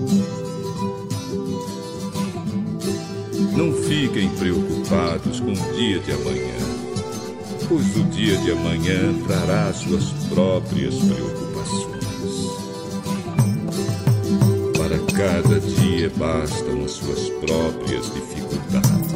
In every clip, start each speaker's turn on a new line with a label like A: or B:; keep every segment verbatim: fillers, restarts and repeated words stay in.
A: Não fiquem preocupados com o dia de amanhã, pois o dia de amanhã trará suas próprias preocupações. Para cada dia bastam as suas próprias dificuldades.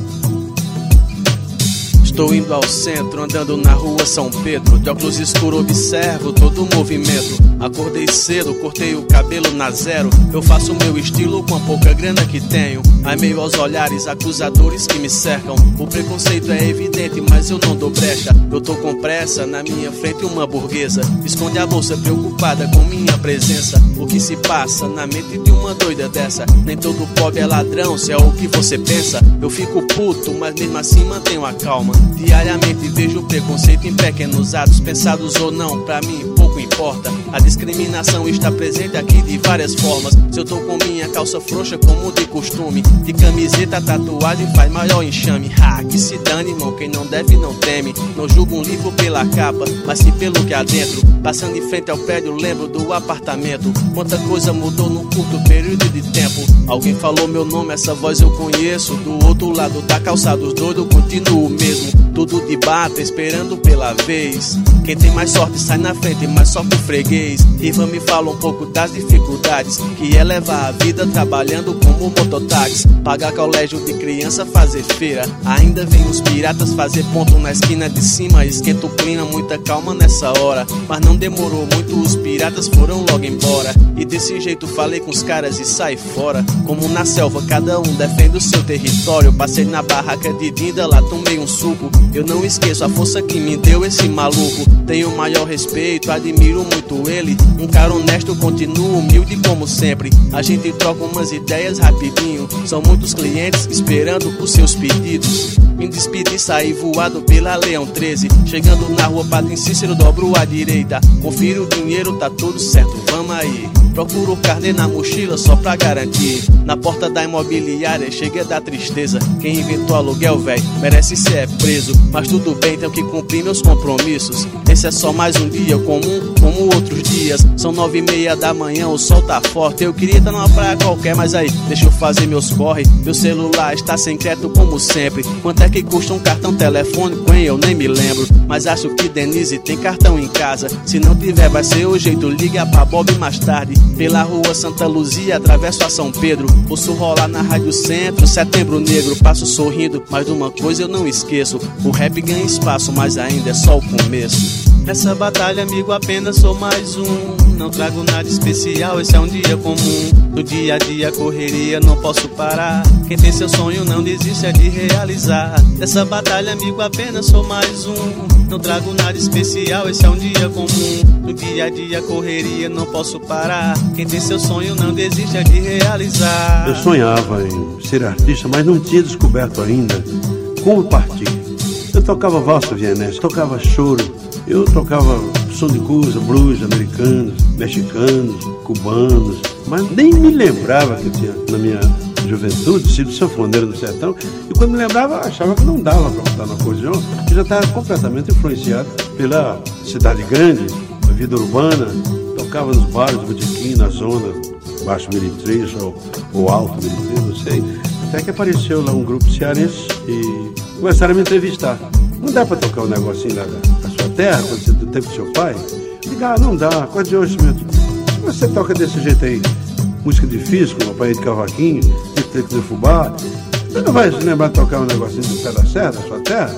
B: Estou indo ao centro, andando na rua São Pedro. De óculos escuros observo todo o movimento. Acordei cedo, cortei o cabelo na zero. Eu faço o meu estilo com a pouca grana que tenho. Ai meio aos olhares acusadores que me cercam. O preconceito é evidente, mas eu não dou brecha. Eu tô com pressa, na minha frente uma burguesa esconde a bolsa preocupada com minha presença. O que se passa na mente de uma doida dessa? Nem todo pobre é ladrão, se é o que você pensa. Eu fico puto, mas mesmo assim mantenho a calma. Diariamente vejo o preconceito em pequenos atos, pensados ou não, pra mim pouco importa. A discriminação está presente aqui de várias formas. Se eu tô com minha calça frouxa como de costume, de camiseta, tatuagem faz maior enxame. Ha, que se dane, irmão, quem não deve não teme. Não julgo um livro pela capa, mas sim pelo que há dentro. Passando em frente ao prédio, lembro do apartamento. Quanta coisa mudou num curto período de tempo. Alguém falou meu nome, essa voz eu conheço. Do outro lado da calçada, os doidos continuo o mesmo. Tudo de bata, esperando pela vez. Quem tem mais sorte sai na frente, mas só pro freguês. Ivan me fala um pouco das dificuldades que é levar a vida trabalhando como mototáxi. Pagar colégio de criança, fazer feira. Ainda vem os piratas fazer ponto na esquina de cima. Esquenta o clima, muita calma nessa hora. Mas não demorou muito, os piratas foram logo embora. E desse jeito falei com os caras e saí fora. Como na selva, cada um defende o seu território. Passei na barraca de Dinda, lá tomei um suco. Eu não esqueço a força que me deu esse maluco. Tenho o maior respeito, admiro muito ele. Um cara honesto, continuo humilde como sempre. A gente troca umas ideias rapidinho. São muitos clientes esperando os seus pedidos. Me despedi, saí voado pela Leão treze. Chegando na rua Padre Cícero, dobro à direita. Confiro o dinheiro, tá tudo certo, vamos aí. Procuro o carnê na mochila só pra garantir. Na porta da imobiliária chega da tristeza. Quem inventou aluguel, véi, merece ser preso. Mas tudo bem, tenho que cumprir meus compromissos. Esse é só mais um dia comum, como outros dias. São nove e meia da manhã, o sol tá forte. Eu queria estar numa praia qualquer, mas aí, deixa eu fazer meus corre. Meu celular está sem crédito como sempre. Quanto é que custa um cartão telefônico, hein? Eu nem me lembro. Mas acho que Denise tem cartão em casa. Se não tiver, vai ser o jeito, liga pra Bob mais tarde. Pela rua Santa Luzia, atravesso a São Pedro. Ouço rolar na Rádio Centro, Setembro Negro. Passo sorrindo, mas de uma coisa eu não esqueço. O rap ganha espaço, mas ainda é só o começo. Nessa batalha, amigo, apenas sou mais um. Não trago nada especial, esse é um dia comum. No dia a dia, correria, não posso parar. Quem tem seu sonho não desiste é de realizar. Nessa batalha, amigo, apenas sou mais um. Não trago nada especial, esse é um dia comum. No dia a dia, correria, não posso parar. Quem tem seu sonho não desiste é de realizar.
C: Eu sonhava em ser artista, mas não tinha descoberto ainda como partir. Eu tocava valsa vienense, tocava choro. Eu tocava som de coisa, blues americanos, mexicanos, cubanos, mas nem me lembrava que eu tinha, na minha juventude, sido sanfoneiro no sertão. E quando me lembrava, achava que não dava para botar no acordeão, que já estava completamente influenciado pela cidade grande, a vida urbana. Tocava nos bares, botequim, na zona, Baixo Meretriz ou, ou Alto Meretriz, não sei. Até que apareceu lá um grupo cearense e começaram a me entrevistar. Não dá para tocar um negocinho da, da sua terra, quando você do tempo do seu pai? Diga, ah, não dá, quase de hoje mesmo. Se você toca desse jeito aí, música difícil, com uma parede de cavaquinho, tipo de fubá, você não vai se lembrar de tocar um negocinho do pé da serra, da sua terra?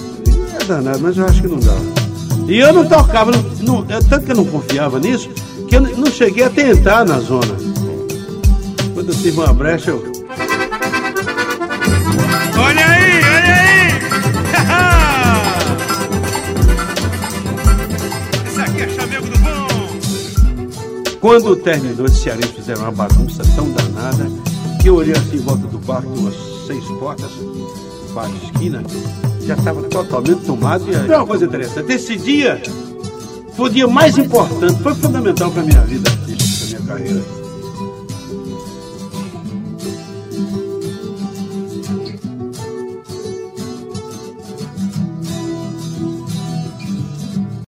C: É danado, mas eu acho que não dá. E eu não tocava, não, não, tanto que eu não confiava nisso, que eu não cheguei a tentar na zona. Quando eu tive uma brecha, eu...
D: Olha aí, olha aí! Esse aqui é chamego do bom!
C: Quando terminou, esses cearenses fizeram uma bagunça tão danada que eu olhei assim em volta do bar, com umas seis portas, bar de esquina, já estava totalmente tomado. E aí, uma coisa interessante, esse dia foi o dia mais importante, foi fundamental para a minha vida artística, para a minha carreira.